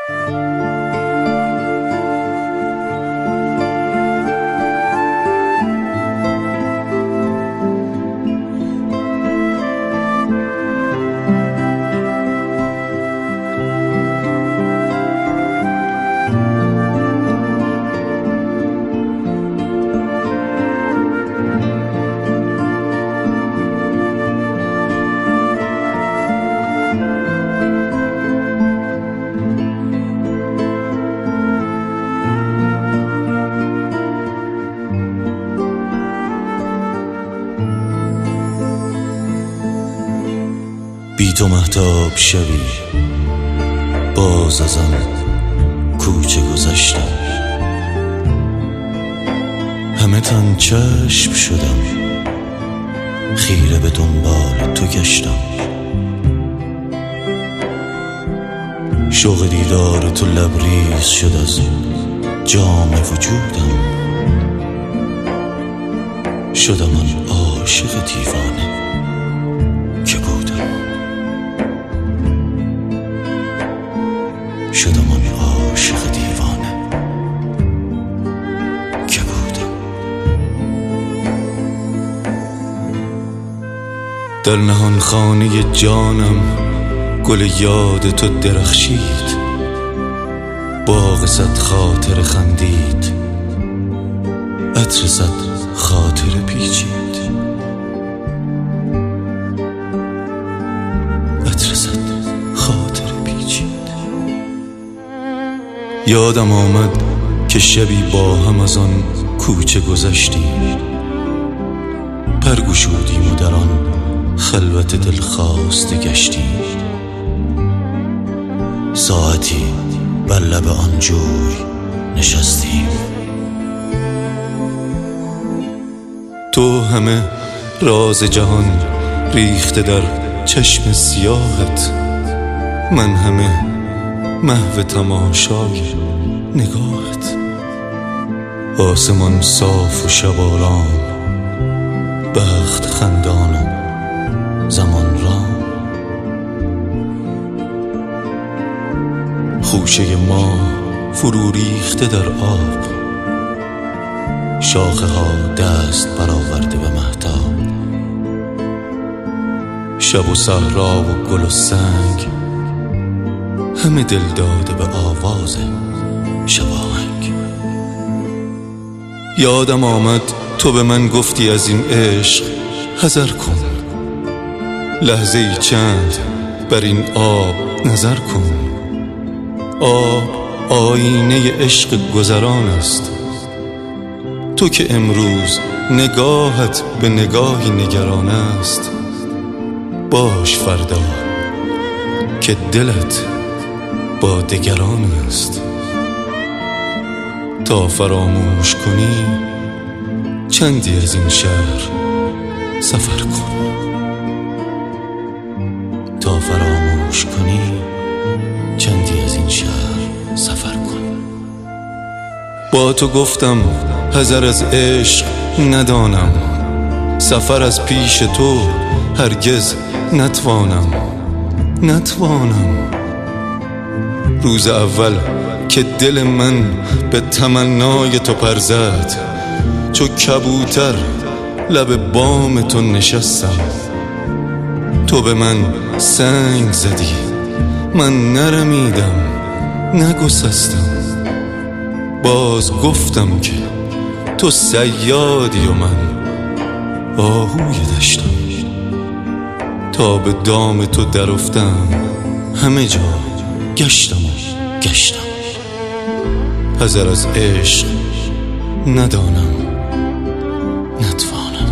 بی تو مهتاب شبی باز از آن کوچه گذشتم، همه تن چشم شدم، خیره به دنبال تو گشتم. شوق دیدار تو لبریز شد از جام وجودم، شدم آن عاشق دیوانه که بودم، شدم آن عاشق دیوانه که بودم. در نهان خانه جانم گل یاد تو درخشید، باغ صد خاطر خندید، عطر صد خاطر پیچید، عطر صد خاطر پیچید. یادم آمد که شبی با هم از آن کوچه گذشتیم، پرگشودیم و در آن خلوت دلخواسته گشتیم. ساعتی بر لب آن جوی نشستیم، تو همه راز جهان ریخته در چشم سیاهت، من همه محو تماشای نگاهت. آسمان صاف و شب آرام، بخت خندان و زمان رام. خوشه ما فرو ریخته در آب، شاخه ها دست برآورده به مهتاب. شب و صحرا و گل و سنگ، همه دل داده به آواز شباهنگ. یادم آمد تو به من گفتی از این عشق حذر کن، لحظه چند بر این آب نظر کن. آب آینه عشق گذران است، تو که امروز نگاهت به نگاهی نگران است. باش فردا که دلت با دگران است. تا فراموش کنی چندی از این شهر سفر کن، تا فراموش کنی چندی از این شهر سفر کن. با تو گفتم حذر از عشق ندانم، سفر از پیش تو هرگز نتوانم. روز اول که دل من به تمنای تو پر زد، چو کبوتر لب بام تو نشستم. تو به من سنگ زدی، من نرمیدم نگسستم. باز گفتم که تو صیادی و من آهوی دشتم. تا به دام تو درافتم، همه جا گشتم حذر از عشق ندانم نتوانم،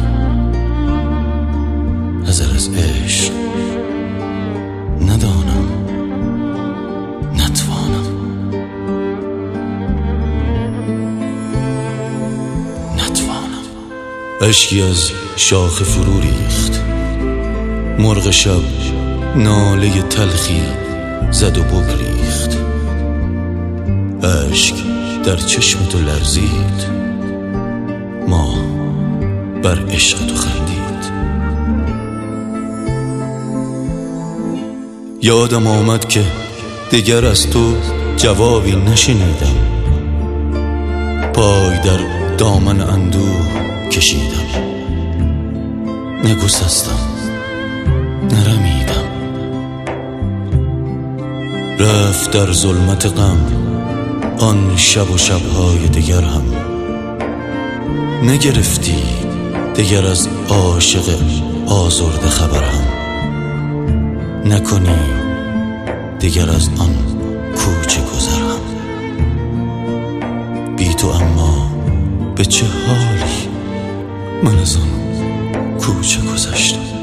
حذر از عشق ندانم نتوانم. اشکی از شاخه فرو ریخت، مرغ شب ناله تلخی زد و بگریخت. اشک در چشم تو لرزید، ما بر عشق تو خندید. یادم آمد که دگر از تو جوابی نشنیدم. پای در دامن اندوه کشیدم، نگسستم، نرمیدم. رفت در ظلمت غم آن شب و شبهای دگر هم. نگرفتی دگر از عاشق آزرده خبر هم. نکنی دگر از آن کوچه گذر هم. بی تو اما به چه حالی من از آن کوچه گذشتم.